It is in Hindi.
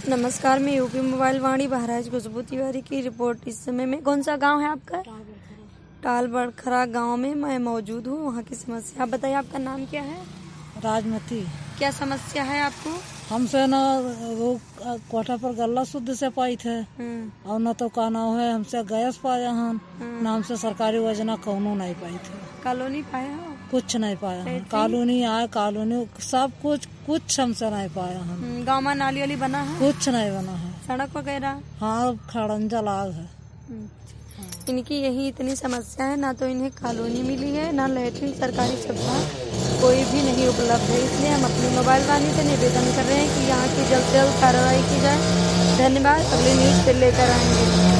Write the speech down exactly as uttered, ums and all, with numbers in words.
नमस्कार, मैं यूपी मोबाइल वाणी बहराइच खुशबू तिवारी की रिपोर्ट। इस समय में कौन सा गांव है आपका? टाल बड़खरा गांव में मैं मौजूद हूं। वहां की समस्या आप बताइए। आपका नाम क्या है? राजमती। क्या समस्या है आपको? हमसे न वो कोठा पर गल्ला शुद्ध से पाई थे और न तो का नाम है हमसे गैस पाया हम न हमसे सरकारी योजना कौनो नहीं पाई थे। कॉलोनी पाया हो? कुछ नहीं पाया हम। कॉलोनी आए कॉलोनी सब कुछ कुछ हमसे नहीं पाया हम। गाँव में नाली वाली बना है? कुछ नहीं बना है। सड़क वगैरह? हाँ, खड़ंजा लाग है। इनकी यही इतनी समस्या है, ना तो इन्हें कॉलोनी मिली है, ना लैट्रिन सरकारी सुविधा कोई भी नहीं उपलब्ध है। इसलिए हम अपनी मोबाइल वाणी से निवेदन कर रहे हैं कि यहाँ की जल्द से जल्द कार्रवाई की जाए। धन्यवाद। अगली न्यूज फिर लेकर आएंगे।